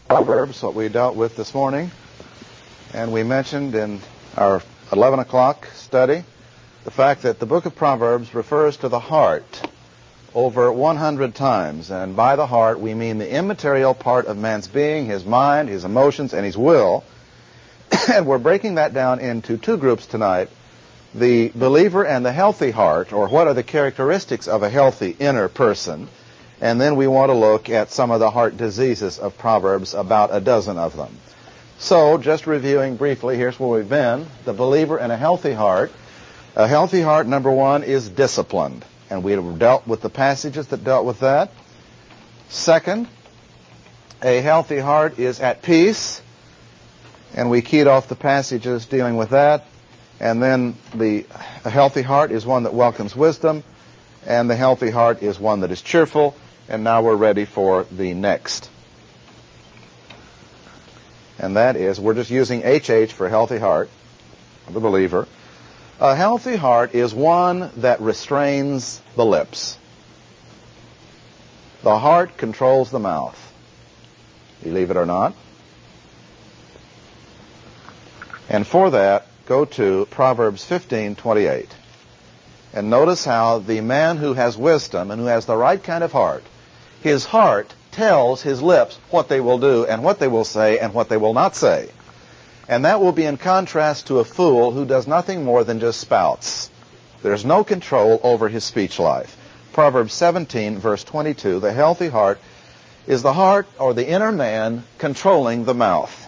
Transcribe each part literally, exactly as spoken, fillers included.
Proverbs, what we dealt with this morning. And we mentioned in our eleven o'clock study the fact that the book of Proverbs refers to the heart over one hundred times. And by the heart, we mean the immaterial part of man's being, his mind, his emotions, and his will. And we're breaking that down into two groups tonight, the believer and the healthy heart, or what are the characteristics of a healthy inner person. And then we want to look at some of the heart diseases of Proverbs, about a dozen of them. So, just reviewing briefly, here's where we've been. The believer and a healthy heart. A healthy heart, number one, is disciplined. And we have dealt with the passages that dealt with that. Second, a healthy heart is at peace. And we keyed off the passages dealing with that. And then the a healthy heart is one that welcomes wisdom. And the healthy heart is one that is cheerful. And now we're ready for the next. And that is, we're just using H H for healthy heart, the believer. A healthy heart is one that restrains the lips. The heart controls the mouth. Believe it or not. And for that, go to Proverbs fifteen twenty-eight. And notice how the man who has wisdom and who has the right kind of heart, his heart tells his lips what they will do and what they will say and what they will not say. And that will be in contrast to a fool who does nothing more than just spouts. There's no control over his speech life. Proverbs seventeen, verse twenty-two, the healthy heart is the heart or the inner man controlling the mouth.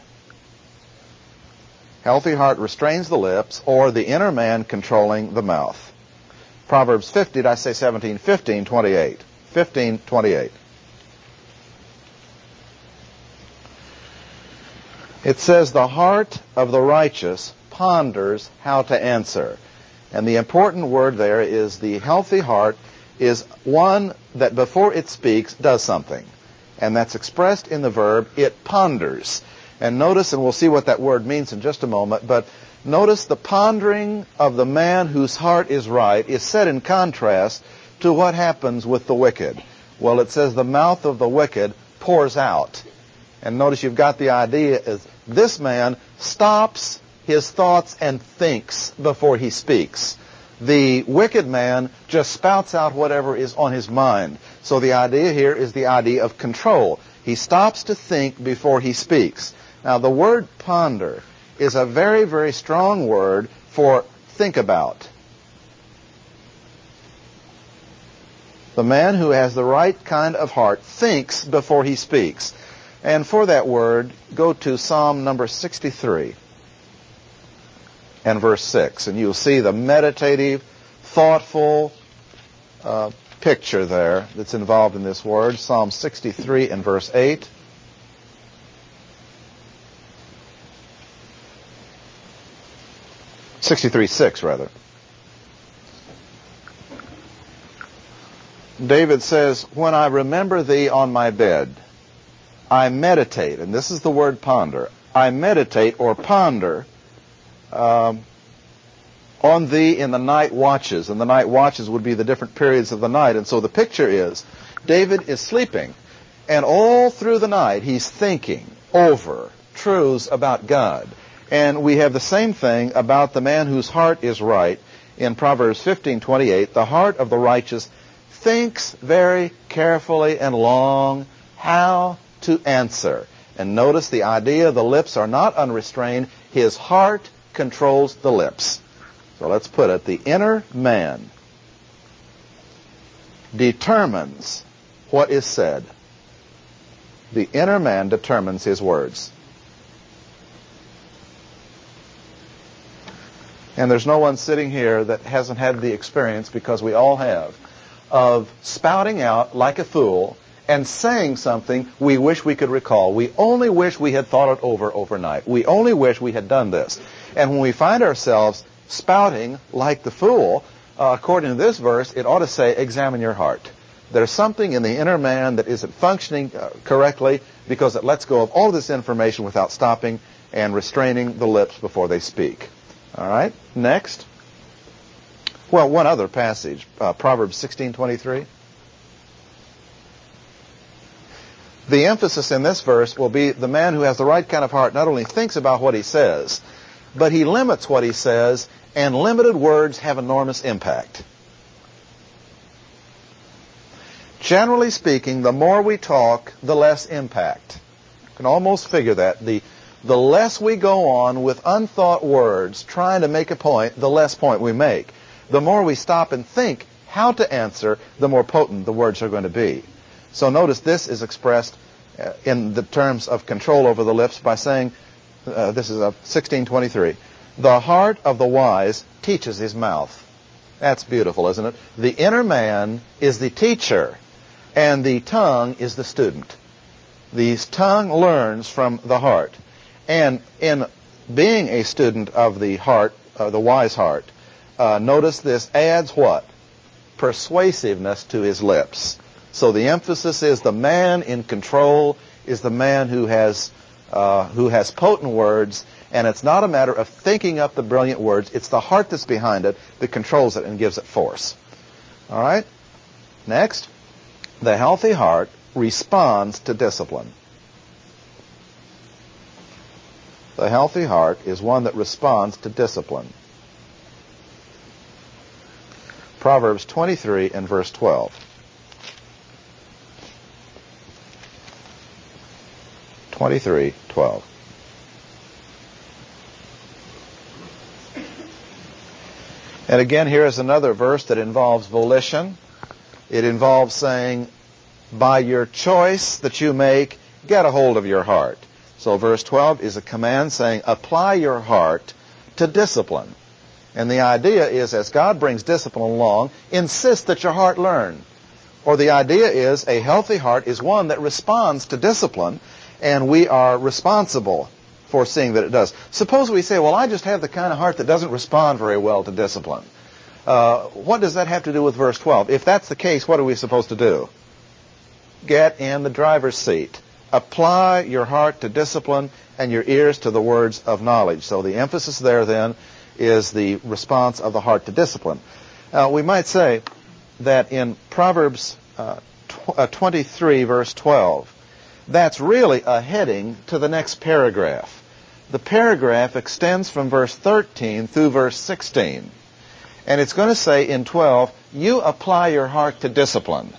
Healthy heart restrains the lips, or the inner man controlling the mouth. Proverbs fifty, did I say seventeen? fifteen twenty-eight. fifteen twenty-eight. It says, the heart of the righteous ponders how to answer. And the important word there is the healthy heart is one that before it speaks does something. And that's expressed in the verb, it ponders. And notice, and we'll see what that word means in just a moment, but notice the pondering of the man whose heart is right is set in contrast to what happens with the wicked. Well, it says the mouth of the wicked pours out. And notice you've got the idea is this man stops his thoughts and thinks before he speaks. The wicked man just spouts out whatever is on his mind. So the idea here is the idea of control. He stops to think before he speaks. Now the word ponder is a very, very strong word for think about. The man who has the right kind of heart thinks before he speaks. And for that word, go to Psalm number sixty-three and verse six. And you'll see the meditative, thoughtful uh, picture there that's involved in this word. Psalm sixty-three and verse eight. sixty-three six, rather. David says, when I remember thee on my bed, I meditate, and this is the word ponder. I meditate or ponder um, on thee in the night watches. And the night watches would be the different periods of the night. And so the picture is, David is sleeping, and all through the night he's thinking over truths about God. And we have the same thing about the man whose heart is right in Proverbs fifteen twenty-eight. The heart of the righteous thinks very carefully and long how to answer. And notice the idea, the lips are not unrestrained. His heart controls the lips. So let's put it, the inner man determines what is said. The inner man determines his words. And there's no one sitting here that hasn't had the experience, because we all have, of spouting out like a fool and saying something we wish we could recall. We only wish we had thought it over overnight. We only wish we had done this. And when we find ourselves spouting like the fool, uh, according to this verse, it ought to say, examine your heart. There's something in the inner man that isn't functioning uh, correctly, because it lets go of all this information without stopping and restraining the lips before they speak. All right, next. Well, one other passage, uh, Proverbs sixteen twenty-three. The emphasis in this verse will be the man who has the right kind of heart not only thinks about what he says, but he limits what he says, and limited words have enormous impact. Generally speaking, the more we talk, the less impact. You can almost figure that. The, the less we go on with unthought words trying to make a point, the less point we make. The more we stop and think how to answer, the more potent the words are going to be. So notice this is expressed uh, in the terms of control over the lips by saying, uh, this is uh, sixteen twenty-three, the heart of the wise teaches his mouth. That's beautiful, isn't it? The inner man is the teacher, and the tongue is the student. The tongue learns from the heart. And in being a student of the heart, uh, the wise heart, uh, notice this adds what? Persuasiveness to his lips. So the emphasis is the man in control is the man who has uh, who has potent words, and it's not a matter of thinking up the brilliant words. It's the heart that's behind it that controls it and gives it force. All right? Next, the healthy heart responds to discipline. The healthy heart is one that responds to discipline. Proverbs twenty-three and verse twelve. twenty-three twelve. And again, here is another verse that involves volition. It involves saying, by your choice that you make, get a hold of your heart. So verse twelve is a command saying, apply your heart to discipline. And the idea is, as God brings discipline along, insist that your heart learn. Or the idea is, a healthy heart is one that responds to discipline, and we are responsible for seeing that it does. Suppose we say, well, I just have the kind of heart that doesn't respond very well to discipline. Uh, what does that have to do with verse twelve? If that's the case, what are we supposed to do? Get in the driver's seat. Apply your heart to discipline and your ears to the words of knowledge. So the emphasis there then is the response of the heart to discipline. Uh, we might say that in Proverbs uh, tw- uh, twenty-three, verse twelve, that's really a heading to the next paragraph. The paragraph extends from verse thirteen through verse sixteen. And it's going to say in twelve, you apply your heart to discipline.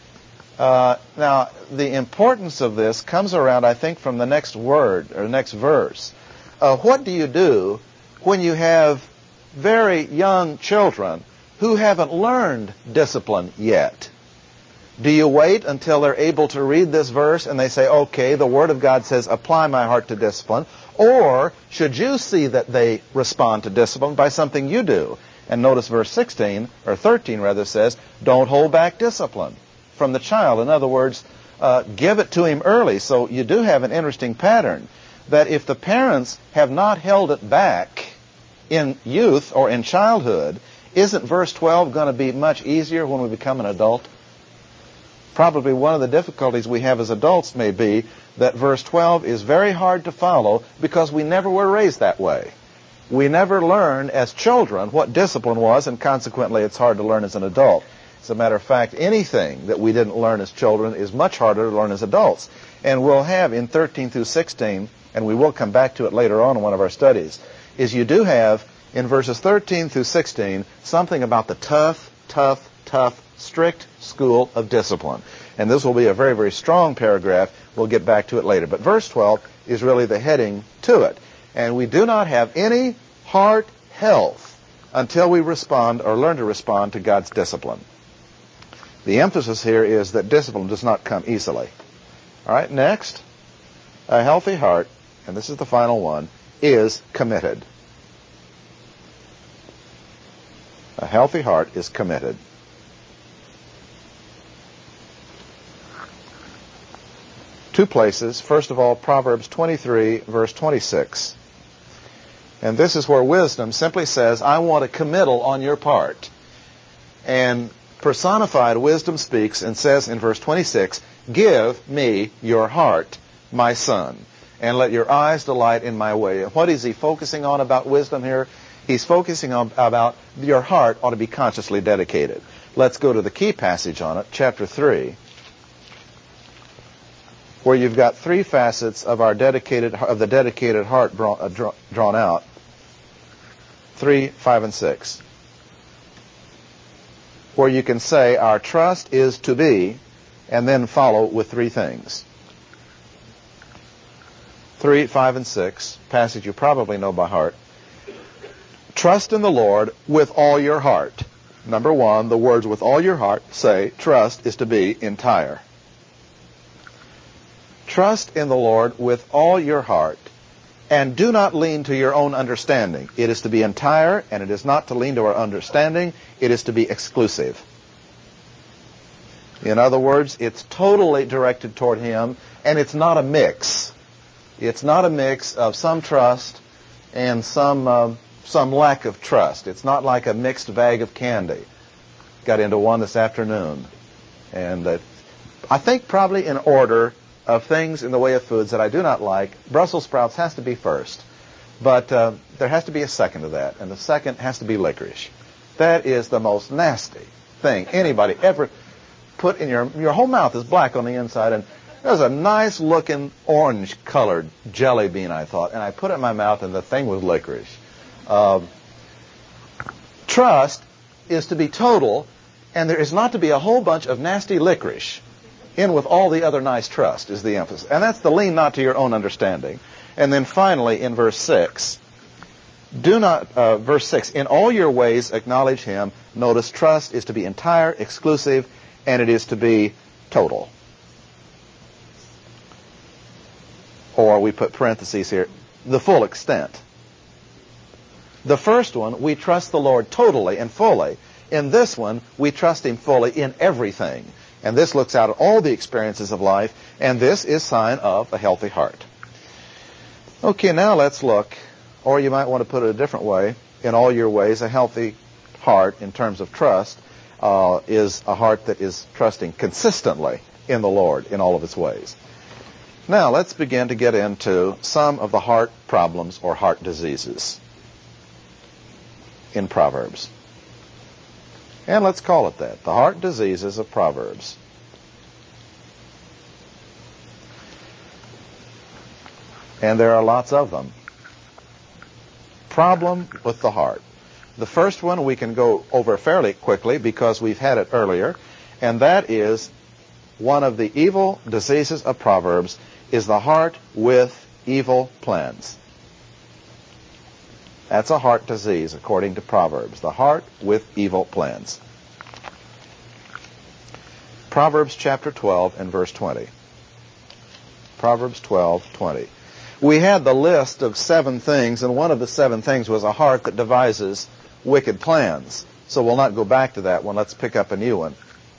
Uh, now, the importance of this comes around, I think, from the next word, or next verse. Uh, what do you do when you have very young children who haven't learned discipline yet? Do you wait until they're able to read this verse and they say, okay, the Word of God says, apply my heart to discipline? Or should you see that they respond to discipline by something you do? And notice verse sixteen, or thirteen rather, says, don't hold back discipline from the child. In other words, uh, give it to him early. So you do have an interesting pattern that if the parents have not held it back in youth or in childhood, isn't verse twelve going to be much easier when we become an adult? Probably one of the difficulties we have as adults may be that verse twelve is very hard to follow because we never were raised that way. We never learned as children what discipline was, and consequently it's hard to learn as an adult. As a matter of fact, anything that we didn't learn as children is much harder to learn as adults. And we'll have in thirteen through sixteen, and we will come back to it later on in one of our studies, is you do have in verses thirteen through sixteen something about the tough, tough, tough, strict school of discipline. And this will be a very, very strong paragraph. We'll get back to it later. But verse twelve is really the heading to it. And we do not have any heart health until we respond or learn to respond to God's discipline. The emphasis here is that discipline does not come easily. All right, next, a healthy heart, and this is the final one, is committed. A healthy heart is committed. Two places. First of all, Proverbs twenty-three, verse twenty-six. And this is where wisdom simply says, I want a committal on your part. And personified wisdom speaks and says in verse twenty-six, give me your heart, my son, and let your eyes delight in my way. And what is he focusing on about wisdom here? He's focusing on about your heart ought to be consciously dedicated. Let's go to the key passage on it, chapter three. where you've got three facets of our dedicated of the dedicated heart drawn, uh, draw, drawn out. Three, five, and six. Where you can say our trust is to be, and then follow with three things. Three, five, and six, passage you probably know by heart. Trust in the Lord with all your heart. Number one, the words with all your heart say trust is to be entire. Trust in the Lord with all your heart, and do not lean to your own understanding. It is to be entire, and it is not to lean to our understanding. It is to be exclusive. In other words, it's totally directed toward Him, and it's not a mix. It's not a mix of some trust and some uh, some lack of trust. It's not like a mixed bag of candy. Got into one this afternoon. And uh, I think probably in order of things in the way of foods that I do not like, Brussels sprouts has to be first. But uh, there has to be a second to that, and the second has to be licorice. That is the most nasty thing anybody ever put in your... Your whole mouth is black on the inside, and there's a nice-looking orange-colored jelly bean, I thought, and I put it in my mouth, and the thing was licorice. Uh, trust is to be total, and there is not to be a whole bunch of nasty licorice in with all the other nice trust, is the emphasis. And that's the lean not to your own understanding. And then finally, in verse six, do not, uh, verse six, in all your ways acknowledge Him. Notice trust is to be entire, exclusive, and it is to be total. Or we put parentheses here, the full extent. The first one, we trust the Lord totally and fully. In this one, we trust Him fully in everything. And this looks out at all the experiences of life, and this is sign of a healthy heart. Okay, now let's look, or you might want to put it a different way, in all your ways, a healthy heart in terms of trust uh, is a heart that is trusting consistently in the Lord in all of its ways. Now let's begin to get into some of the heart problems or heart diseases in Proverbs. And let's call it that, the heart diseases of Proverbs. And there are lots of them. Problem with the heart. The first one we can go over fairly quickly because we've had it earlier, and that is one of the evil diseases of Proverbs is the heart with evil plans. That's a heart disease, according to Proverbs. The heart with evil plans. Proverbs chapter twelve and verse twenty. Proverbs twelve, twenty. We had the list of seven things, and one of the seven things was a heart that devises wicked plans. So we'll not go back to that one. Let's pick up a new one.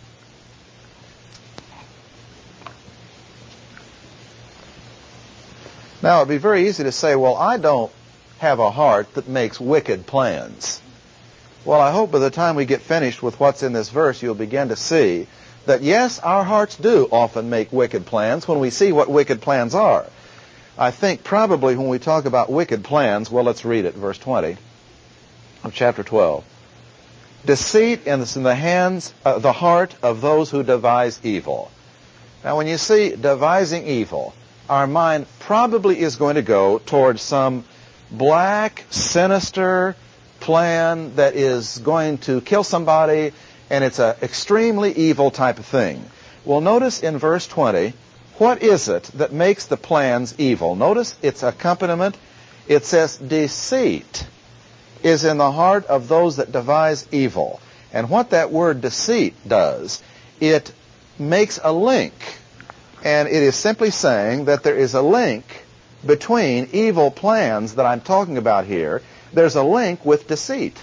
Now, it'd be very easy to say, well, I don't have a heart that makes wicked plans. Well, I hope by the time we get finished with what's in this verse, you'll begin to see that, yes, our hearts do often make wicked plans when we see what wicked plans are. I think probably when we talk about wicked plans, well, let's read it, verse twenty of chapter twelve. Deceit is in the hands, uh, the heart of those who devise evil. Now, when you see devising evil, our mind probably is going to go towards some black, sinister plan that is going to kill somebody, and it's an extremely evil type of thing. Well, notice in verse twenty, what is it that makes the plans evil? Notice its accompaniment. It says, deceit is in the heart of those that devise evil. And what that word deceit does, it makes a link. And it is simply saying that there is a link between evil plans that I'm talking about here. There's a link with deceit.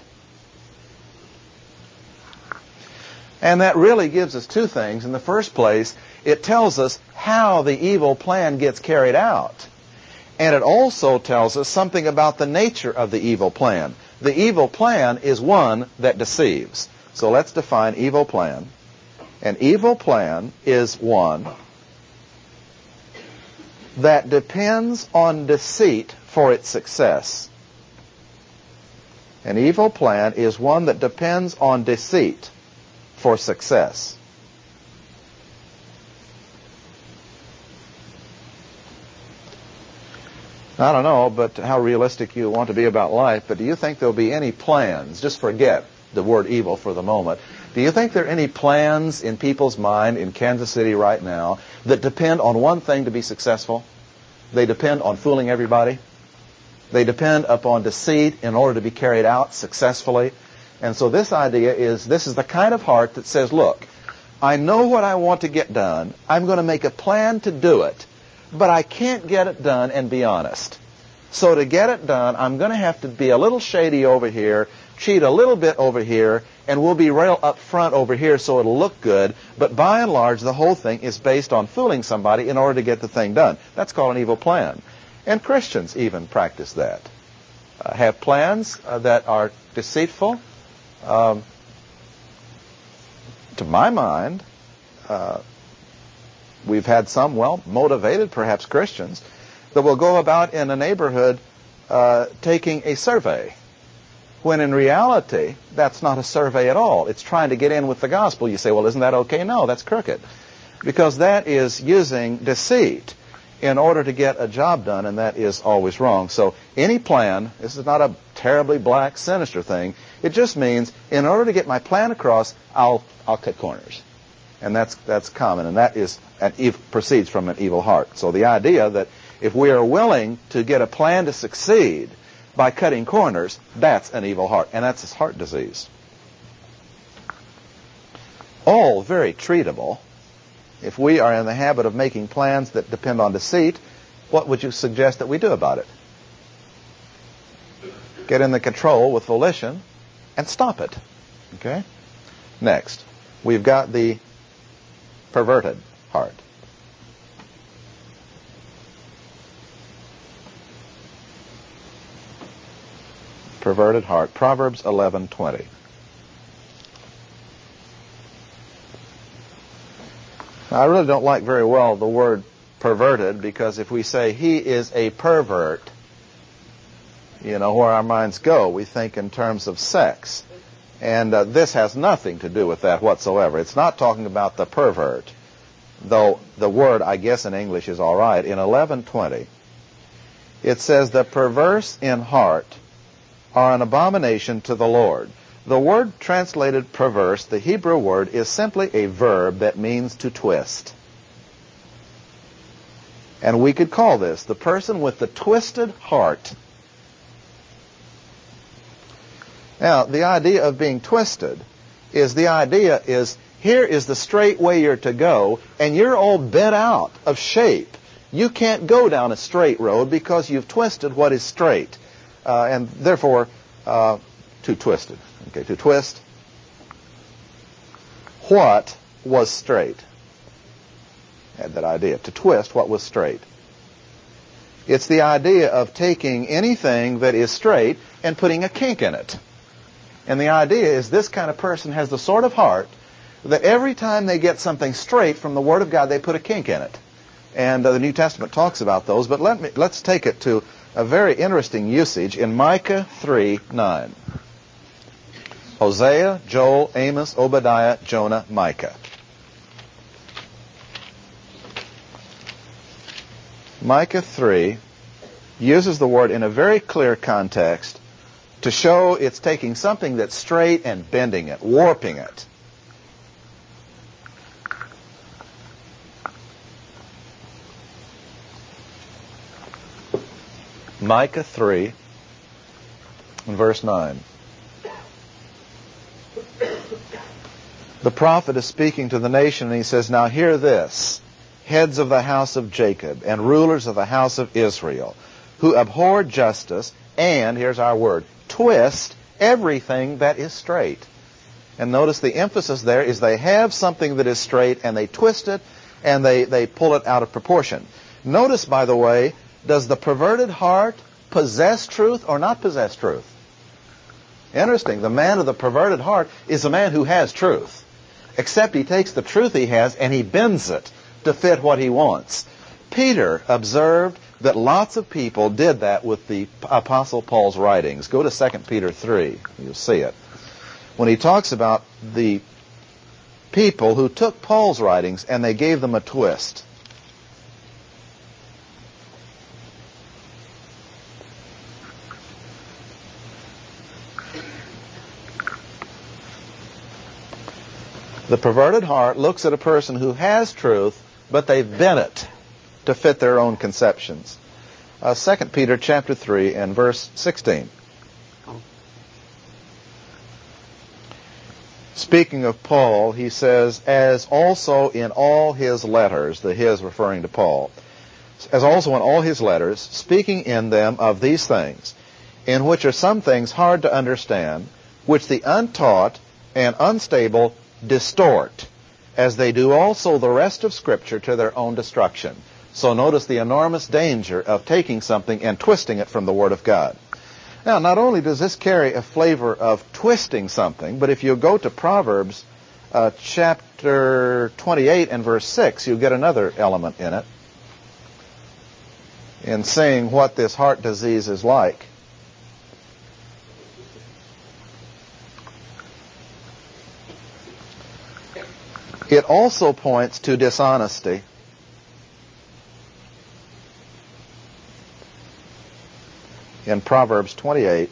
And that really gives us two things. In the first place, it tells us how the evil plan gets carried out. And it also tells us something about the nature of the evil plan. The evil plan is one that deceives. So let's define evil plan. An evil plan is one that depends on deceit for its success. An evil plan is one that depends on deceit for success. I don't know, but how realistic you want to be about life, but do you think there'll be any plans, just forget the word evil for the moment, do you think there are any plans in people's mind in Kansas City right now that depend on one thing to be successful? They depend on fooling everybody. They depend upon deceit in order to be carried out successfully. And so this idea is, this is the kind of heart that says, look, I know what I want to get done. I'm going to make a plan to do it. But I can't get it done and be honest. So to get it done, I'm going to have to be a little shady over here, cheat a little bit over here, and we'll be real up front over here so it'll look good. But by and large, the whole thing is based on fooling somebody in order to get the thing done. That's called an evil plan. And Christians even practice that. Uh, have plans uh, that are deceitful. Um, to my mind, uh, we've had some, well, motivated perhaps Christians that will go about in a neighborhood uh, taking a survey, when in reality, that's not a survey at all. It's trying to get in with the gospel. You say, well, isn't that okay? No, that's crooked. Because that is using deceit in order to get a job done, and that is always wrong. So any plan, this is not a terribly black, sinister thing. It just means in order to get my plan across, I'll I'll cut corners. And that's that's common, and that is an ev- proceeds from an evil heart. So the idea that if we are willing to get a plan to succeed by cutting corners, that's an evil heart, and that's his heart disease. All very treatable. If we are in the habit of making plans that depend on deceit, what would you suggest that we do about it? Get in the control with volition and stop it. Okay? Next, we've got the perverted heart. Perverted heart. Proverbs eleven twenty. Now, I really don't like very well the word perverted, because if we say he is a pervert, you know, where our minds go, we think in terms of sex. And uh, this has nothing to do with that whatsoever. It's not talking about the pervert, though the word, I guess, in English is all right. In eleven twenty, it says, the perverse in heart are an abomination to the Lord. The word translated perverse, the Hebrew word, is simply a verb that means to twist. And we could call this the person with the twisted heart. Now, the idea of being twisted is the idea is, here is the straight way you're to go, and you're all bent out of shape. You can't go down a straight road because you've twisted what is straight. Uh, and therefore, uh, too twisted. Okay, to twist what was straight. Had that idea. To twist what was straight. It's the idea of taking anything that is straight and putting a kink in it. And the idea is this kind of person has the sort of heart that every time they get something straight from the Word of God, they put a kink in it. And uh, the New Testament talks about those, but let me, let's take it to a very interesting usage in Micah three nine. Hosea, Joel, Amos, Obadiah, Jonah, Micah. Micah three uses the word in a very clear context to show it's taking something that's straight and bending it, warping it. Micah three, and verse nine. The prophet is speaking to the nation, and he says, now hear this, heads of the house of Jacob and rulers of the house of Israel, who abhor justice and, here's our word, twist everything that is straight. And notice the emphasis there is they have something that is straight and they twist it and they, they pull it out of proportion. Notice, by the way, does the perverted heart possess truth or not possess truth? Interesting. The man of the perverted heart is a man who has truth, except he takes the truth he has and he bends it to fit what he wants. Peter observed that lots of people did that with the Apostle Paul's writings. Go to Second Peter three. You'll see it. When he talks about the people who took Paul's writings and they gave them a twist. The perverted heart looks at a person who has truth, but they've bent it to fit their own conceptions. Uh, Second Peter chapter three and verse sixteen. Speaking of Paul, he says, as also in all his letters, the his referring to Paul, as also in all his letters, speaking in them of these things, in which are some things hard to understand, which the untaught and unstable distort, as they do also the rest of Scripture to their own destruction. So notice the enormous danger of taking something and twisting it from the Word of God. Now, not only does this carry a flavor of twisting something, but if you go to Proverbs uh, chapter twenty-eight and verse six, you get another element in it, in saying what this heart disease is like. It also points to dishonesty. In Proverbs twenty-eight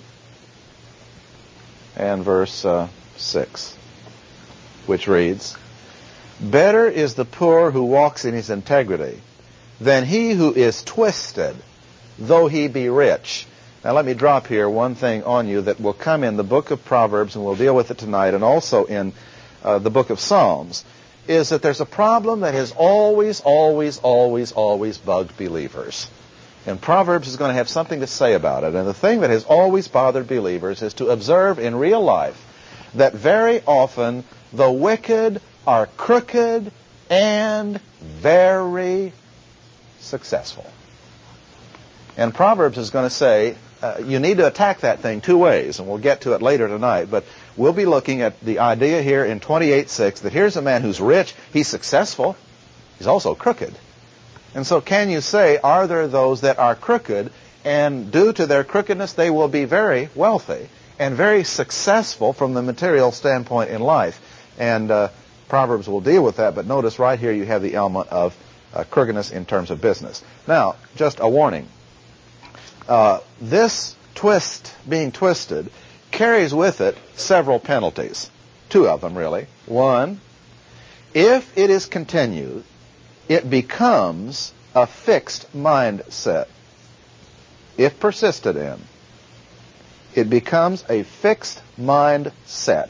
and verse uh, six, which reads, better is the poor who walks in his integrity than he who is twisted, though he be rich. Now let me drop here one thing on you that will come in the book of Proverbs, and we'll deal with it tonight, and also in uh, the book of Psalms, is that there's a problem that has always, always, always, always bugged believers. And Proverbs is going to have something to say about it. And the thing that has always bothered believers is to observe in real life that very often the wicked are crooked and very successful. And Proverbs is going to say, uh, you need to attack that thing two ways, and we'll get to it later tonight. But we'll be looking at the idea here in twenty-eight six that here's a man who's rich, he's successful, he's also crooked. And so can you say, are there those that are crooked, and due to their crookedness they will be very wealthy and very successful from the material standpoint in life? And uh, Proverbs will deal with that, but notice right here you have the element of uh, crookedness in terms of business. Now, just a warning. Uh, this twist, being twisted, carries with it several penalties. Two of them, really. One, if it is continued, it becomes a fixed mindset. If persisted in, it becomes a fixed mindset.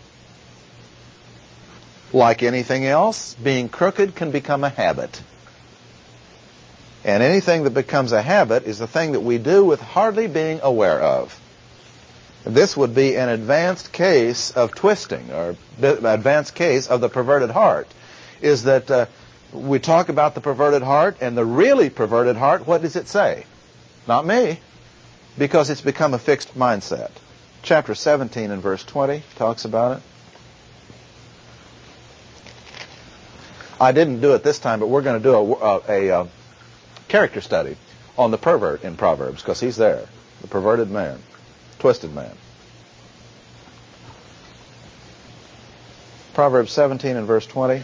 Like anything else, being crooked can become a habit. And anything that becomes a habit is a thing that we do with hardly being aware of. This would be an advanced case of twisting, or advanced case of the perverted heart, is that uh, we talk about the perverted heart, and the really perverted heart, what does it say? Not me, because it's become a fixed mindset. Chapter seventeen and verse twenty talks about it. I didn't do it this time, but we're going to do a, a, a, a character study on the pervert in Proverbs, because he's there, the perverted man, twisted man. Proverbs seventeen and verse twenty.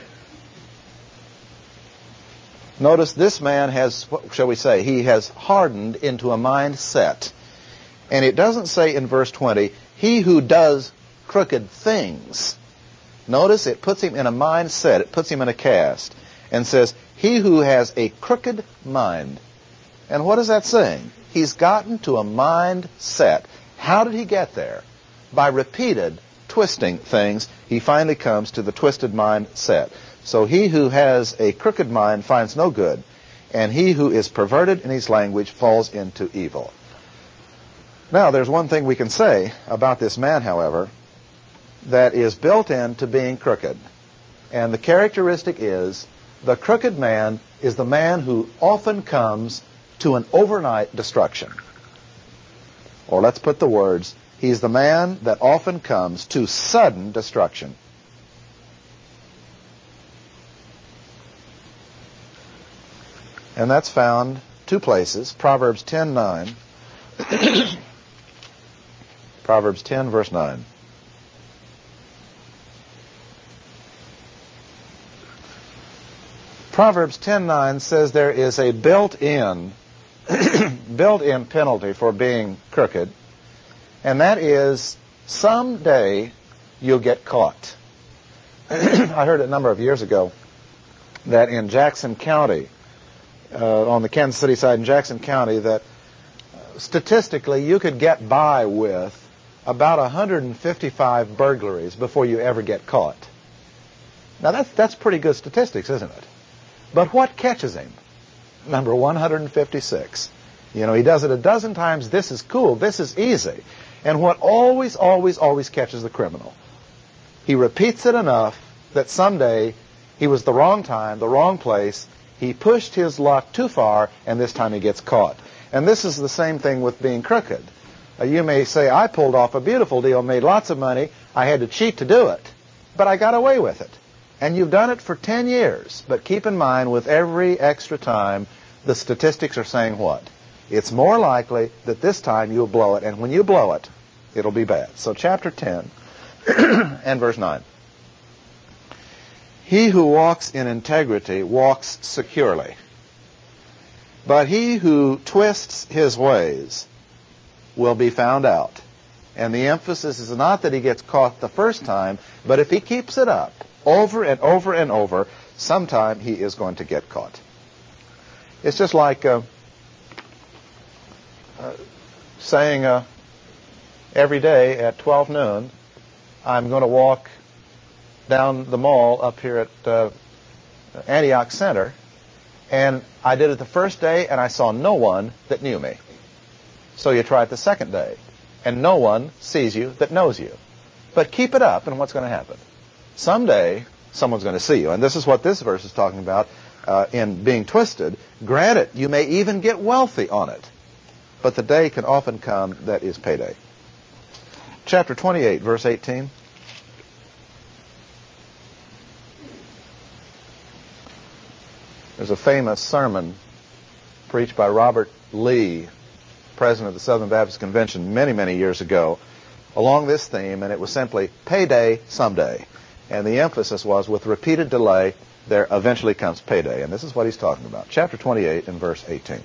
Notice this man has, what shall we say, he has hardened into a mindset. And it doesn't say in verse twenty, he who does crooked things. Notice it puts him in a mindset, it puts him in a cast, and says, he who has a crooked mind. And what is that saying? He's gotten to a mindset. How did he get there? By repeated twisting things, he finally comes to the twisted mindset. So he who has a crooked mind finds no good, and he who is perverted in his language falls into evil. Now, there's one thing we can say about this man, however, that is built into being crooked. And the characteristic is, the crooked man is the man who often comes to an overnight destruction. Or let's put the words, he's the man that often comes to sudden destruction. And that's found two places, Proverbs ten nine. Proverbs ten, verse nine. Proverbs ten nine says there is a built-in built-in penalty for being crooked, and that is someday you'll get caught. I heard a number of years ago that in Jackson County, uh, on the Kansas City side in Jackson County, that uh, statistically you could get by with about one hundred fifty-five burglaries before you ever get caught. Now that's that's pretty good statistics, isn't it? But what catches him? Number one hundred fifty-six. You know, he does it a dozen times. This is cool. This is easy. And what always, always, always catches the criminal? He repeats it enough that someday he was the wrong time, the wrong place. He pushed his luck too far, and this time he gets caught. And this is the same thing with being crooked. Uh, you may say, I pulled off a beautiful deal, made lots of money. I had to cheat to do it, but I got away with it. And you've done it for ten years. But keep in mind, with every extra time, the statistics are saying what? It's more likely that this time you'll blow it, and when you blow it, it'll be bad. So chapter ten and verse nine. He who walks in integrity walks securely, but he who twists his ways will be found out. And the emphasis is not that he gets caught the first time, but if he keeps it up over and over and over, sometime he is going to get caught. It's just like uh, uh, saying uh, every day at twelve noon, I'm going to walk down the mall up here at uh, Antioch Center, and I did it the first day, and I saw no one that knew me. So you try it the second day, and no one sees you that knows you. But keep it up, and what's going to happen? Someday, someone's going to see you. And this is what this verse is talking about uh, in being twisted. Granted, you may even get wealthy on it, but the day can often come that is payday. Chapter twenty-eight, verse eighteen. There's a famous sermon preached by Robert Lee, president of the Southern Baptist Convention, many, many years ago, along this theme, and it was simply, payday someday. And the emphasis was, with repeated delay, there eventually comes payday. And this is what he's talking about. Chapter twenty-eight and verse eighteen.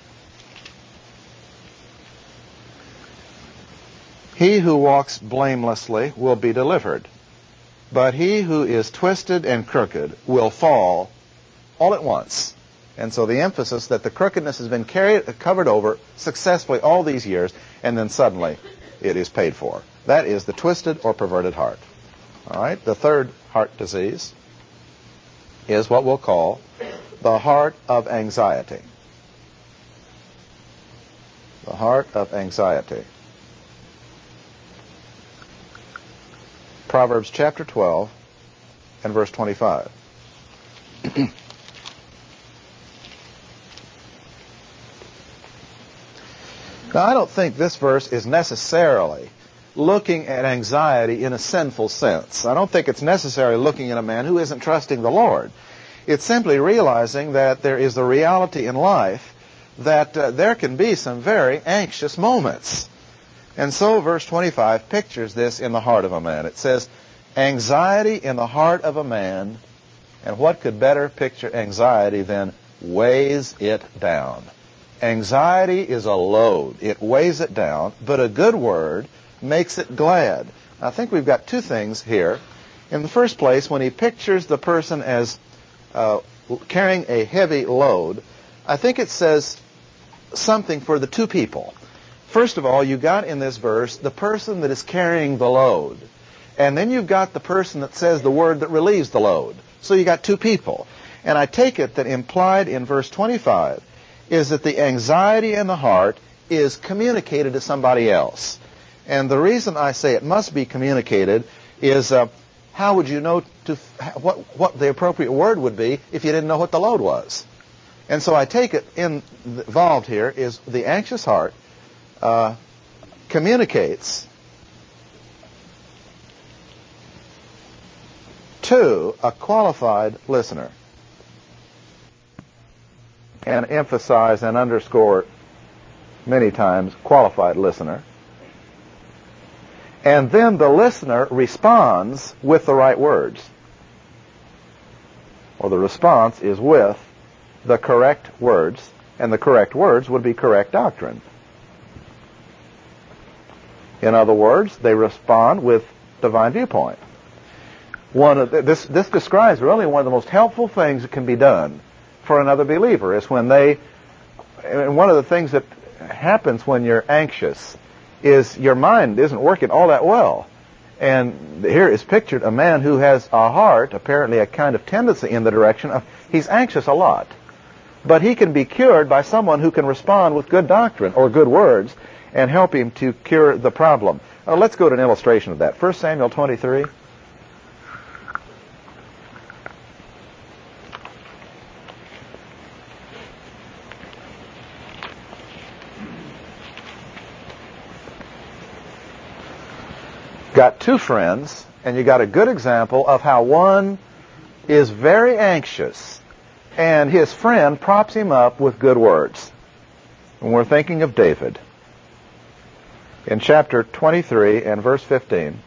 He who walks blamelessly will be delivered, but he who is twisted and crooked will fall all at once. And so the emphasis that the crookedness has been carried, covered over successfully all these years, and then suddenly it is paid for. That is the twisted or perverted heart. All right. The third heart disease is what we'll call the heart of anxiety. The heart of anxiety. Proverbs chapter twelve and verse twenty-five. Now, I don't think this verse is necessarily looking at anxiety in a sinful sense. I don't think it's necessarily looking at a man who isn't trusting the Lord. It's simply realizing that there is the reality in life that uh, there can be some very anxious moments. And so verse twenty-five pictures this in the heart of a man. It says, anxiety in the heart of a man, and what could better picture anxiety than weighs it down? Anxiety is a load. It weighs it down, but a good word makes it glad. I think we've got two things here. In the first place, when he pictures the person as uh, carrying a heavy load, I think it says something for the two people. First of all, you got in this verse the person that is carrying the load. And then you've got the person that says the word that relieves the load. So you got two people. And I take it that implied in verse twenty-five is that the anxiety in the heart is communicated to somebody else. And the reason I say it must be communicated is uh, how would you know to what what the appropriate word would be if you didn't know what the load was? And so I take it in, involved here is the anxious heart uh, communicates to a qualified listener. And emphasize and underscore many times qualified listener. And then the listener responds with the right words. Or the response is with the correct words, and the correct words would be correct doctrine. In other words, they respond with divine viewpoint. one of the, this this describes really one of the most helpful things that can be done for another believer is when they, and one of the things that happens when you're anxious is your mind isn't working all that well. And here is pictured a man who has a heart, apparently a kind of tendency in the direction of, he's anxious a lot. But he can be cured by someone who can respond with good doctrine or good words and help him to cure the problem. Uh, let's go to an illustration of that. First Samuel twenty-three. Got two friends, and you got a good example of how one is very anxious, and his friend props him up with good words. And we're thinking of David. In chapter twenty-three and verse fifteen,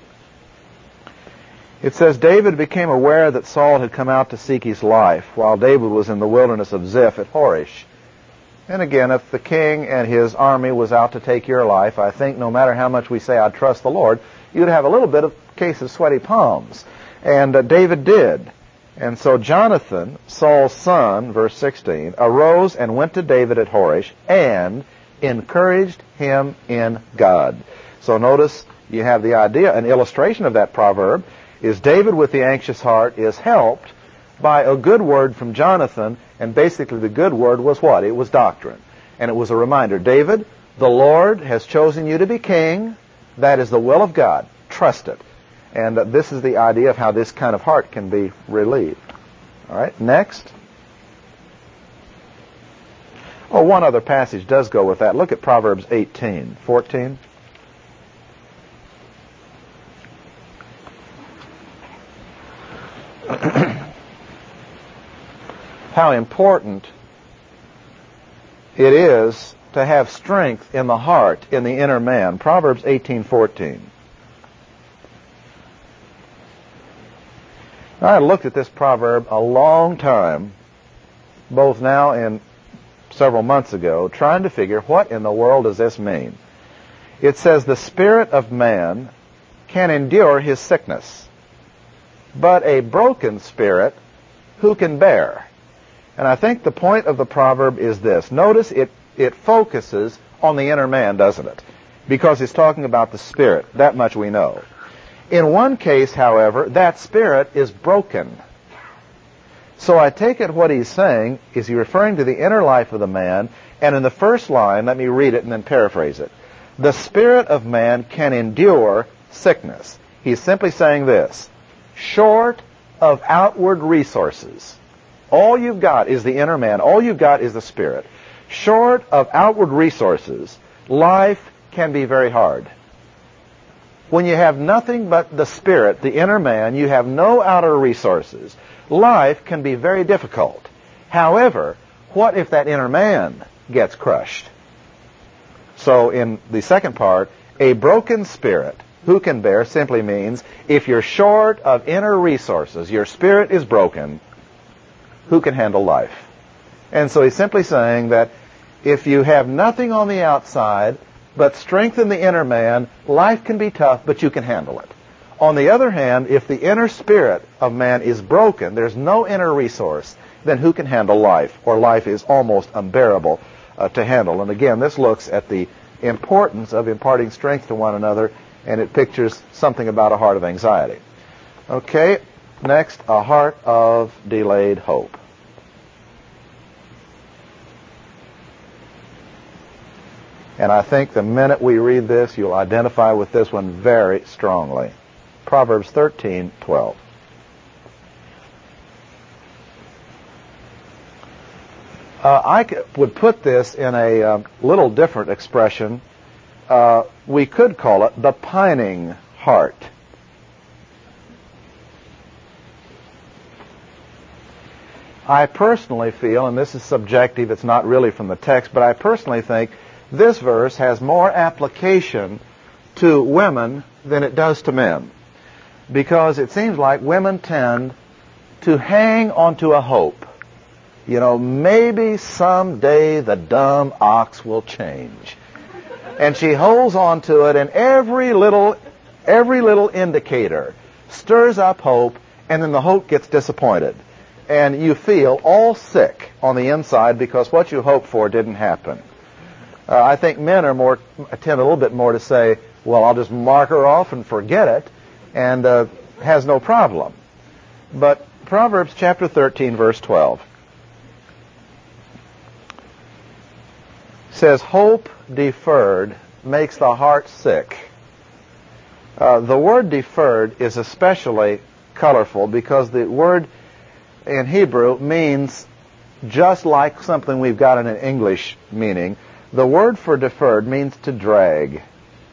it says, David became aware that Saul had come out to seek his life while David was in the wilderness of Ziph at Horish. And again, if the king and his army was out to take your life, I think no matter how much we say, I trust the Lord, you'd have a little bit of case of sweaty palms. And uh, David did. And so Jonathan, Saul's son, verse sixteen, arose and went to David at Horish and encouraged him in God. So notice you have the idea, an illustration of that proverb is David with the anxious heart is helped by a good word from Jonathan, and basically the good word was what? It was doctrine. And it was a reminder, David, the Lord has chosen you to be king. That is the will of God. Trust it. And uh, this is the idea of how this kind of heart can be relieved. All right, next. Oh, one other passage does go with that. Look at Proverbs eighteen, fourteen. How important it is to have strength in the heart, in the inner man. Proverbs eighteen fourteen. I looked at this proverb a long time, both now and several months ago, trying to figure what in the world does this mean. It says, the spirit of man can endure his sickness, but a broken spirit who can bear? And I think the point of the proverb is this. Notice it, it focuses on the inner man, doesn't it? Because it's talking about the spirit. That much we know. In one case, however, that spirit is broken. So I take it what he's saying is he's referring to the inner life of the man, and in the first line, let me read it and then paraphrase it. The spirit of man can endure sickness. He's simply saying this. Short of outward resources, all you've got is the inner man. All you've got is the spirit. Short of outward resources, life can be very hard. When you have nothing but the spirit, the inner man, you have no outer resources, life can be very difficult. However, what if that inner man gets crushed? So in the second part, a broken spirit who can bear simply means if you're short of inner resources, your spirit is broken, who can handle life? And so he's simply saying that if you have nothing on the outside but strength in the inner man, life can be tough, but you can handle it. On the other hand, if the inner spirit of man is broken, there's no inner resource, then who can handle life? Or life is almost unbearable uh, to handle. And again, this looks at the importance of imparting strength to one another, and it pictures something about a heart of anxiety. Okay, next, a heart of delayed hope. And I think the minute we read this, you'll identify with this one very strongly. Proverbs thirteen twelve. Uh, I c- would put this in a uh, little different expression. Uh, we could call it the pining heart. I personally feel, and this is subjective, it's not really from the text, but I personally think this verse has more application to women than it does to men. Because it seems like women tend to hang onto a hope. You know, maybe someday the dumb ox will change. And she holds on to it, and every little, every little indicator stirs up hope, and then the hope gets disappointed. And you feel all sick on the inside because what you hoped for didn't happen. Uh, I think men are more, tend a little bit more to say, well, I'll just mark her off and forget it, and uh, has no problem. But Proverbs chapter thirteen, verse twelve says, hope deferred makes the heart sick. Uh, the word deferred is especially colorful because the word in Hebrew means just like something we've got in an English meaning. The word for deferred means to drag.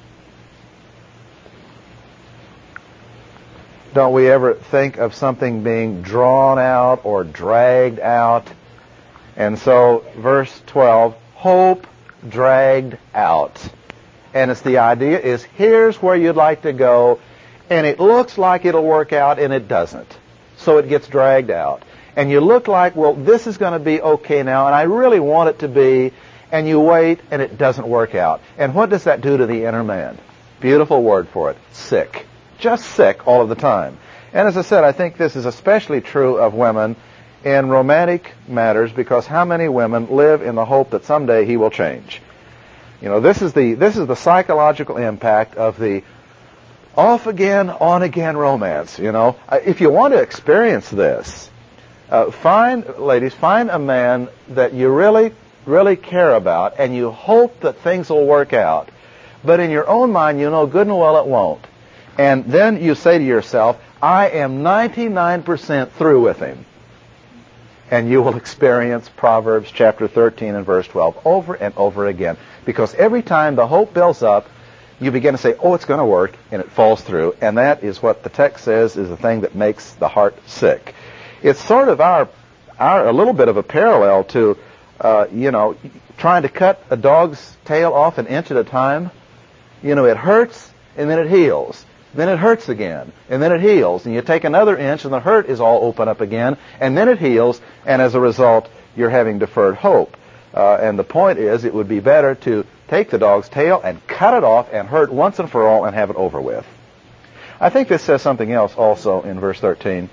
Don't we ever think of something being drawn out or dragged out? And so, verse twelve, hope dragged out. And it's the idea is, here's where you'd like to go, and it looks like it'll work out, and it doesn't. So it gets dragged out. And you look like, well, this is going to be okay now, and I really want it to be, and you wait, and it doesn't work out. And what does that do to the inner man? Beautiful word for it, sick. Just sick all of the time. And as I said, I think this is especially true of women in romantic matters, because how many women live in the hope that someday he will change? You know, this is the this is the psychological impact of the off again, on again romance. You know, if you want to experience this, uh, find, ladies, find a man that you really, really care about, and you hope that things will work out. But in your own mind, you know good and well it won't. And then you say to yourself, I am ninety-nine percent through with him. And you will experience Proverbs chapter thirteen and verse twelve over and over again. Because every time the hope builds up, you begin to say, oh, it's going to work, and it falls through. And that is what the text says is the thing that makes the heart sick. It's sort of our, our a little bit of a parallel to, uh, you know, trying to cut a dog's tail off an inch at a time. You know, it hurts, and then it heals. Then it hurts again, and then it heals. And you take another inch, and the hurt is all open up again, and then it heals, and as a result, you're having deferred hope. Uh, and the point is, it would be better to take the dog's tail and cut it off and hurt once and for all and have it over with. I think this says something else also in verse thirteen,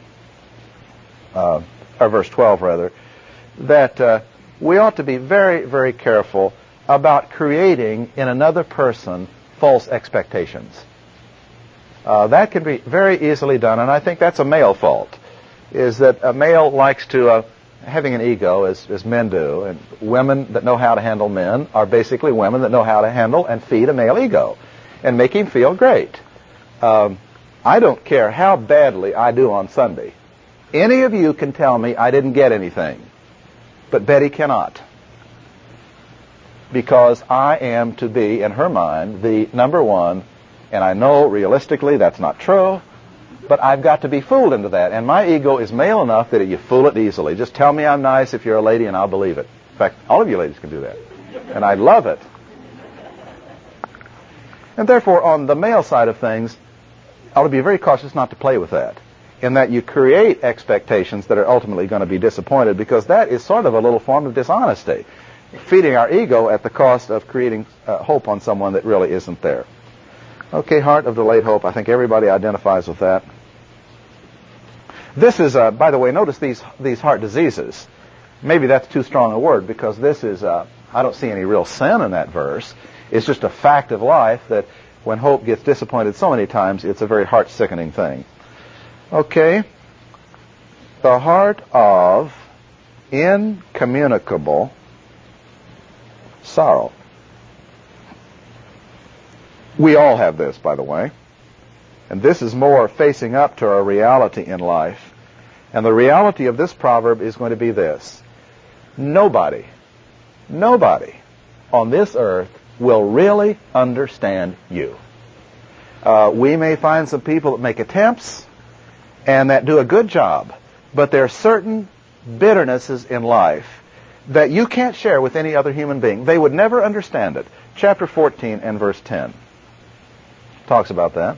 uh, or verse twelve rather, that uh, we ought to be very, very careful about creating in another person false expectations. Uh, that can be very easily done, and I think that's a male fault, is that a male likes to, uh, having an ego, as, as men do, and women that know how to handle men are basically women that know how to handle and feed a male ego and make him feel great. Um, I don't care how badly I do on Sunday. Any of you can tell me I didn't get anything, but Betty cannot. Because I am to be, in her mind, the number one. And I know realistically that's not true, but I've got to be fooled into that. And my ego is male enough that you fool it easily. Just tell me I'm nice if you're a lady and I'll believe it. In fact, all of you ladies can do that. And I love it. And therefore, on the male side of things, I ought to be very cautious not to play with that, in that you create expectations that are ultimately going to be disappointed, because that is sort of a little form of dishonesty, feeding our ego at the cost of creating uh, hope on someone that really isn't there. Okay, heart of delayed hope. I think everybody identifies with that. This is, uh, by the way, notice these these heart diseases. Maybe that's too strong a word, because this is, uh, I don't see any real sin in that verse. It's just a fact of life that when hope gets disappointed so many times, it's a very heart-sickening thing. Okay. The heart of incommunicable sorrow. We all have this, by the way. And this is more facing up to our reality in life. And the reality of this proverb is going to be this. Nobody, nobody on this earth will really understand you. Uh, we may find some people that make attempts and that do a good job, but there are certain bitternesses in life that you can't share with any other human being. They would never understand it. Chapter fourteen and verse ten talks about that.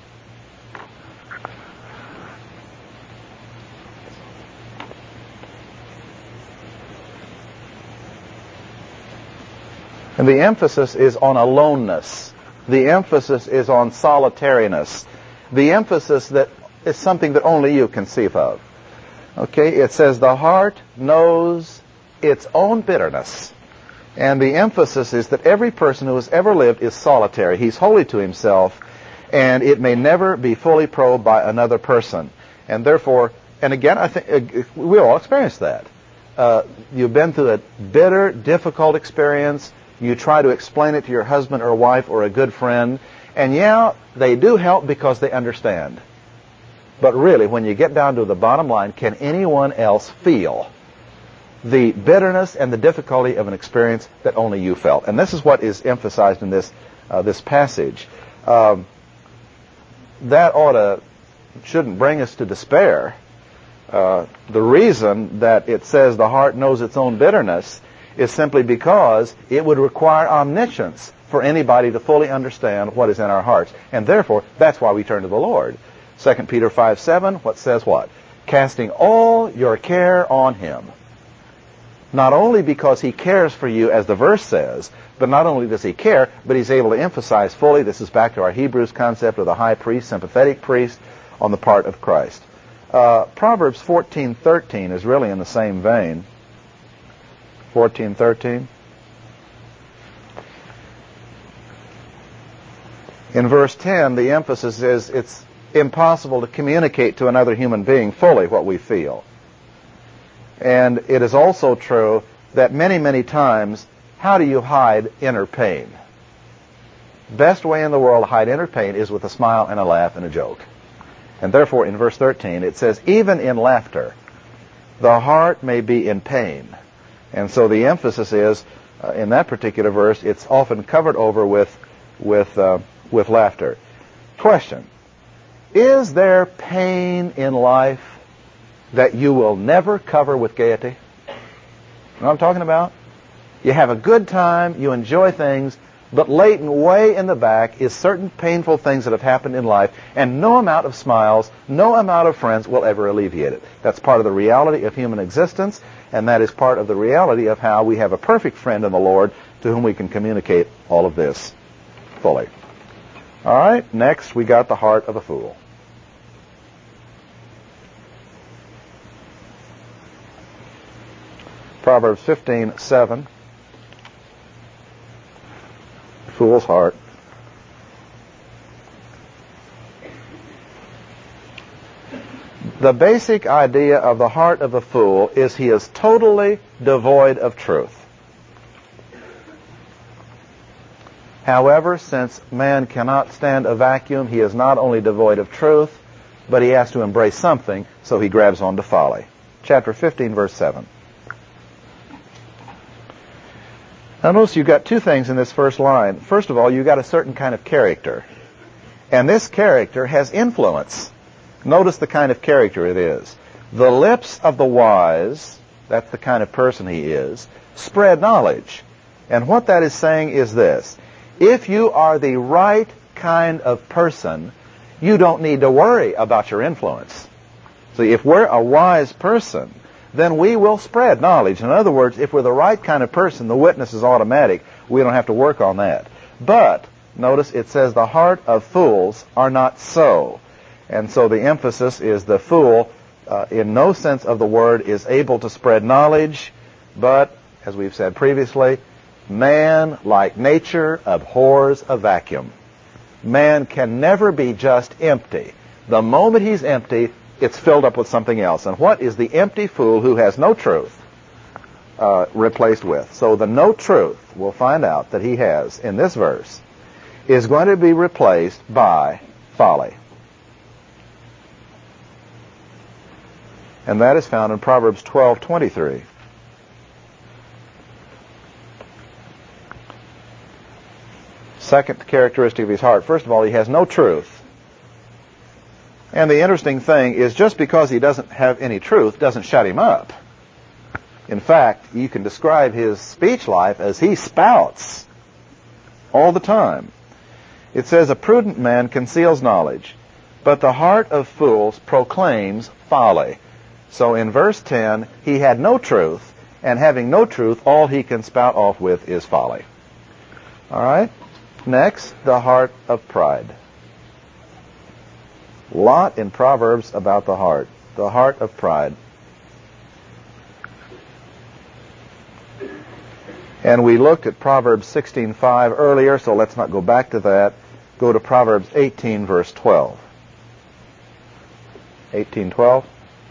And the emphasis is on aloneness. The emphasis is on solitariness. The emphasis that is something that only you conceive of. Okay, it says the heart knows its own bitterness. And the emphasis is that every person who has ever lived is solitary. He's wholly to himself, and it may never be fully probed by another person. And therefore, and again, I think uh, we all experience that. Uh, you've been through a bitter, difficult experience. You try to explain it to your husband or wife or a good friend, and yeah, they do help because they understand. But really, when you get down to the bottom line, can anyone else feel the bitterness and the difficulty of an experience that only you felt? And this is what is emphasized in this uh, this passage. Um, that ought to shouldn't bring us to despair. Uh, the reason that it says the heart knows its own bitterness is simply because it would require omniscience for anybody to fully understand what is in our hearts. And therefore, that's why we turn to the Lord. Second Peter five seven, what says what? Casting all your care on Him. Not only because He cares for you, as the verse says, but not only does He care, but He's able to emphasize fully, this is back to our Hebrews concept of the high priest, sympathetic priest, on the part of Christ. Uh, Proverbs fourteen thirteen is really in the same vein. fourteen thirteen. In verse ten, the emphasis is it's impossible to communicate to another human being fully what we feel. And it is also true that many, many times, how do you hide inner pain? Best way in the world to hide inner pain is with a smile and a laugh and a joke. And therefore, in verse thirteen, it says, even in laughter, the heart may be in pain. And so the emphasis is, uh, in that particular verse, it's often covered over with, with, uh, with laughter. Question. Is there pain in life that you will never cover with gaiety? You know what I'm talking about? You have a good time, you enjoy things, but latent way in the back is certain painful things that have happened in life, and no amount of smiles, no amount of friends will ever alleviate it. That's part of the reality of human existence, and that is part of the reality of how we have a perfect friend in the Lord to whom we can communicate all of this fully. All right, next we got the heart of a fool. Proverbs fifteen seven. Fool's heart. The basic idea of the heart of a fool is he is totally devoid of truth. However, since man cannot stand a vacuum, he is not only devoid of truth, but he has to embrace something, so he grabs on to folly. Chapter fifteen, verse seven. Now notice you've got two things in this first line. First of all, you've got a certain kind of character. And this character has influence. Notice the kind of character it is. The lips of the wise, that's the kind of person he is, spread knowledge. And what that is saying is this. If you are the right kind of person, you don't need to worry about your influence. See, if we're a wise person, then we will spread knowledge. In other words, if we're the right kind of person, the witness is automatic. We don't have to work on that. But, notice it says the heart of fools are not so. And so the emphasis is the fool, uh, in no sense of the word, is able to spread knowledge, but, as we've said previously, man, like nature, abhors a vacuum. Man can never be just empty. The moment he's empty, it's filled up with something else. And what is the empty fool who has no truth uh, replaced with? So the no truth, we'll find out that he has in this verse, is going to be replaced by folly. And that is found in Proverbs twelve twenty-three. Second characteristic of his heart. First of all, he has no truth. And the interesting thing is just because he doesn't have any truth doesn't shut him up. In fact, you can describe his speech life as he spouts all the time. It says, a prudent man conceals knowledge, but the heart of fools proclaims folly. So in verse ten, he had no truth, and having no truth, all he can spout off with is folly. All right? Next, the heart of pride. Lot in Proverbs about the heart, the heart of pride. And we looked at Proverbs sixteen five earlier, so let's not go back to that. Go to Proverbs eighteen, verse twelve. eighteen twelve.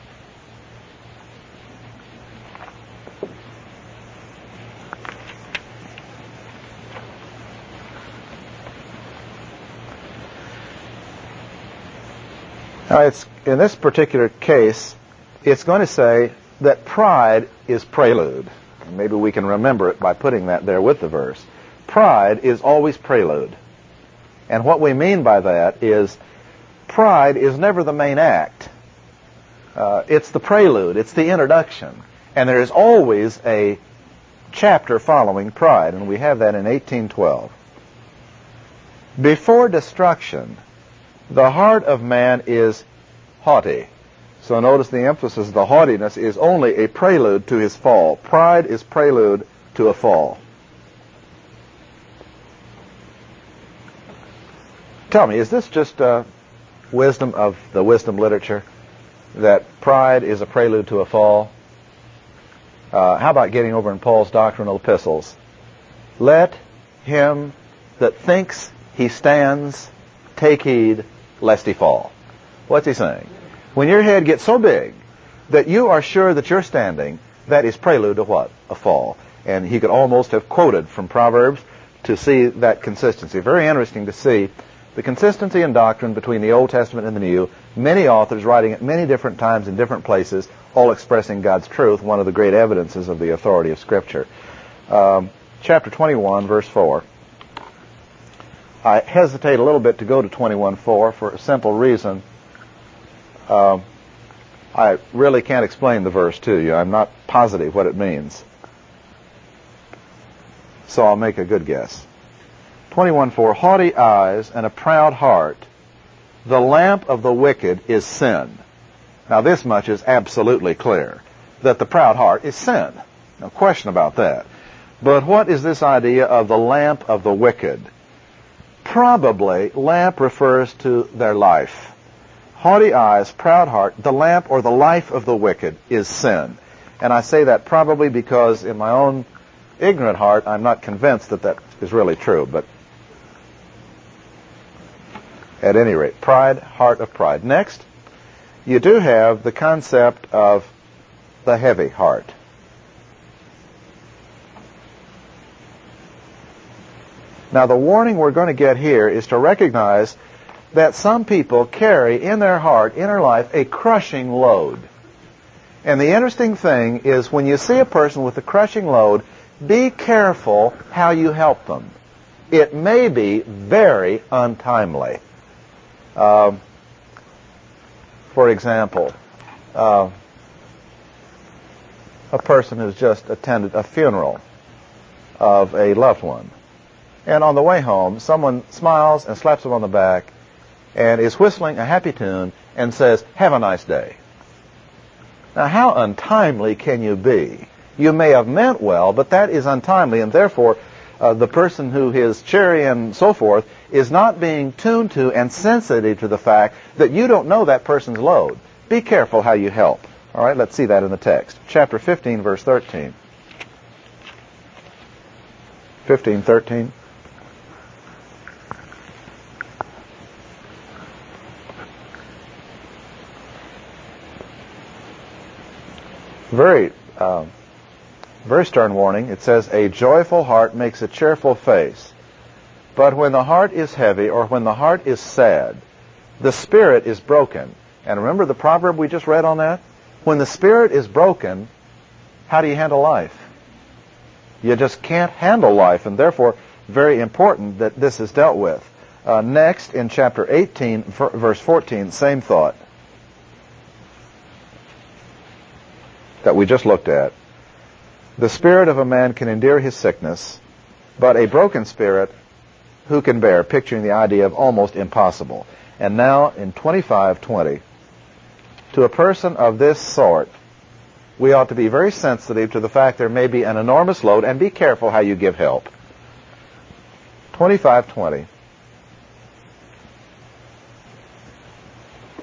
Now, it's, in this particular case, it's going to say that pride is prelude. And maybe we can remember it by putting that there with the verse. Pride is always prelude. And what we mean by that is pride is never the main act. Uh, it's the prelude. It's the introduction. And there is always a chapter following pride. And we have that in eighteen twelve. Before destruction, the heart of man is haughty. So notice the emphasis, the haughtiness is only a prelude to his fall. Pride is prelude to a fall. Tell me, is this just uh, wisdom of the wisdom literature, that pride is a prelude to a fall? Uh, how about getting over in Paul's doctrinal epistles? Let him that thinks he stands take heed lest he fall. What's he saying? When your head gets so big that you are sure that you're standing, that is prelude to what? A fall. And he could almost have quoted from Proverbs to see that consistency. Very interesting to see the consistency in doctrine between the Old Testament and the New. Many authors writing at many different times in different places, all expressing God's truth, one of the great evidences of the authority of Scripture. Um, chapter twenty-one, verse four. I hesitate a little bit to go to twenty-one four for a simple reason. Um, I really can't explain the verse to you. I'm not positive what it means. So I'll make a good guess. twenty-one four, haughty eyes and a proud heart, the lamp of the wicked is sin. Now this much is absolutely clear, that the proud heart is sin. No question about that. But what is this idea of the lamp of the wicked? Probably lamp refers to their life. Haughty eyes, proud heart, the lamp or the life of the wicked is sin. And I say that probably because in my own ignorant heart, I'm not convinced that that is really true. But at any rate, pride, heart of pride. Next, you do have the concept of the heavy heart. Now, the warning we're going to get here is to recognize that some people carry in their heart, in their life, a crushing load. And the interesting thing is when you see a person with a crushing load, be careful how you help them. It may be very untimely. Uh, for example, uh, a person who's just attended a funeral of a loved one. And on the way home, someone smiles and slaps him on the back and is whistling a happy tune and says, "Have a nice day." Now, how untimely can you be? You may have meant well, but that is untimely, and therefore uh, the person who is cheery and so forth is not being tuned to and sensitive to the fact that you don't know that person's load. Be careful how you help. All right, let's see that in the text. Chapter fifteen, verse thirteen. fifteen, thirteen. Very, uh, very stern warning. It says, "A joyful heart makes a cheerful face. But when the heart is heavy, or when the heart is sad, the spirit is broken." And remember the proverb we just read on that? When the spirit is broken, how do you handle life? You just can't handle life, and therefore, very important that this is dealt with. Uh, next, in chapter eighteen, verse fourteen, same thought that we just looked at. The spirit of a man can endure his sickness, but a broken spirit who can bear? Picturing the idea of almost impossible. And now in twenty-five twenty, to a person of this sort, we ought to be very sensitive to the fact there may be an enormous load, and be careful how you give help. twenty-five twenty.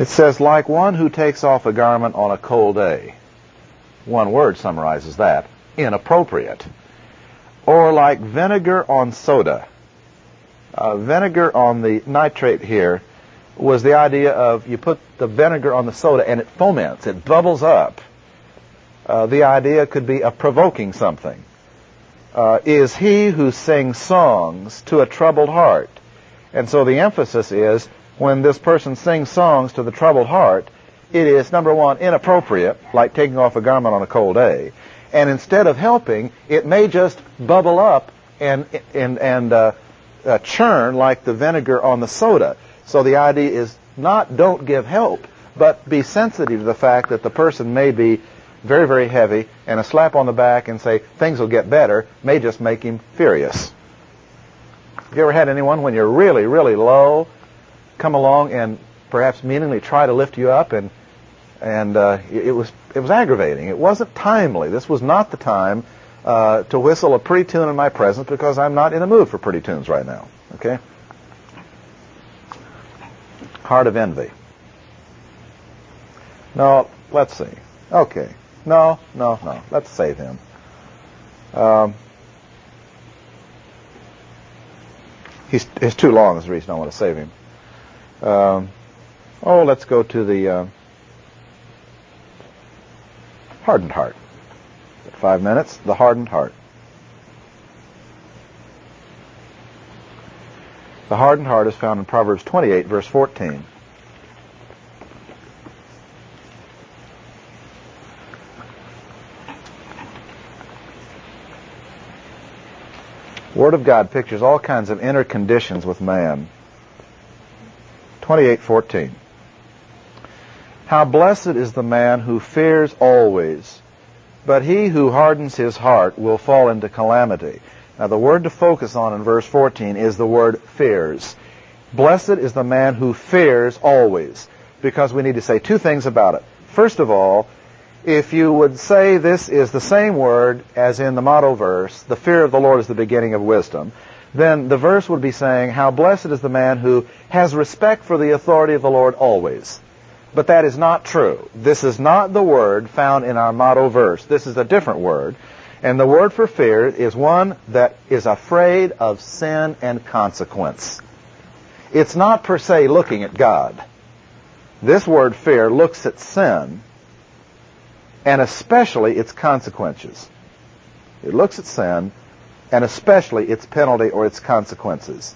It says, like one who takes off a garment on a cold day. One word summarizes that. Inappropriate. Or like vinegar on soda. Uh, vinegar on the nitrate here was the idea of you put the vinegar on the soda and it foments, it bubbles up. Uh, the idea could be of provoking something. Uh, is he who sings songs to a troubled heart. And so the emphasis is, when this person sings songs to the troubled heart, it is, number one, inappropriate, like taking off a garment on a cold day. And instead of helping, it may just bubble up and and and uh, uh, churn like the vinegar on the soda. So the idea is not don't give help, but be sensitive to the fact that the person may be very, very heavy, and a slap on the back and say things will get better may just make him furious. Have you ever had anyone, when you're really, really low, come along and perhaps meaningly try to lift you up, and and uh, it was it was aggravating. It wasn't timely. This was not the time uh, to whistle a pretty tune in my presence, because I'm not in the mood for pretty tunes right now. Okay? Heart of envy. No, let's see. Okay. No, no, no. Let's save him. Um, he's, he's too long is the reason I want to save him. Um, oh, let's go to the uh, hardened heart. Five minutes. The hardened heart. The hardened heart is found in Proverbs twenty-eight, verse fourteen. Word of God pictures all kinds of inner conditions with man. twenty-eight fourteen. How blessed is the man who fears always, but he who hardens his heart will fall into calamity. Now the word to focus on in verse fourteen is the word fears. Blessed is the man who fears always, because we need to say two things about it. First of all, if you would say this is the same word as in the motto verse, the fear of the Lord is the beginning of wisdom, then the verse would be saying, how blessed is the man who has respect for the authority of the Lord always. But that is not true. This is not the word found in our motto verse. This is a different word. And the word for fear is one that is afraid of sin and consequence. It's not per se looking at God. This word fear looks at sin, and especially its consequences. It looks at sin, and especially its penalty or its consequences.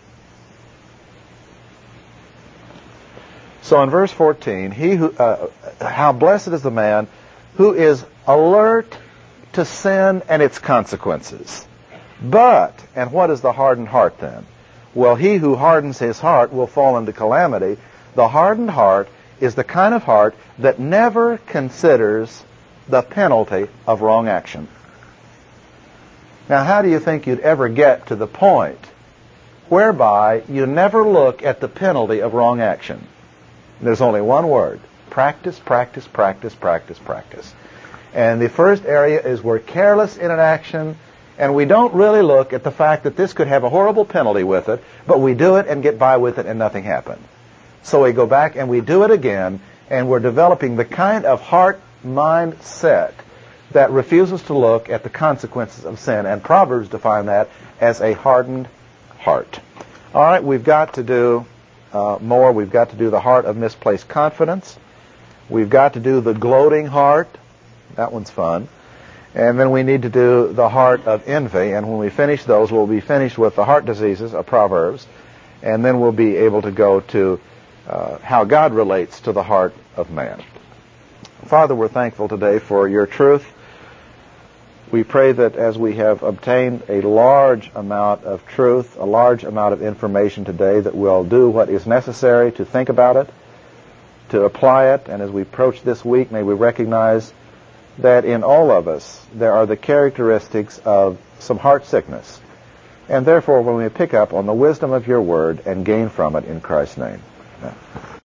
So in verse fourteen, he who, uh, how blessed is the man who is alert to sin and its consequences. But, and what is the hardened heart then? Well, he who hardens his heart will fall into calamity. The hardened heart is the kind of heart that never considers the penalty of wrong action. Now, how do you think you'd ever get to the point whereby you never look at the penalty of wrong action? There's only one word. Practice, practice, practice, practice, practice. And the first area is we're careless in an action, and we don't really look at the fact that this could have a horrible penalty with it, but we do it and get by with it and nothing happened. So we go back and we do it again, and we're developing the kind of heart mindset that refuses to look at the consequences of sin. And Proverbs define that as a hardened heart. All right, we've got to do uh, more. We've got to do the heart of misplaced confidence. We've got to do the gloating heart. That one's fun. And then we need to do the heart of envy. And when we finish those, we'll be finished with the heart diseases of Proverbs. And then we'll be able to go to uh, how God relates to the heart of man. Father, we're thankful today for your truth. We pray that as we have obtained a large amount of truth, a large amount of information today, that we'll do what is necessary to think about it, to apply it. And as we approach this week, may we recognize that in all of us there are the characteristics of some heart sickness. And therefore, when we pick up on the wisdom of your word and gain from it in Christ's name. Amen.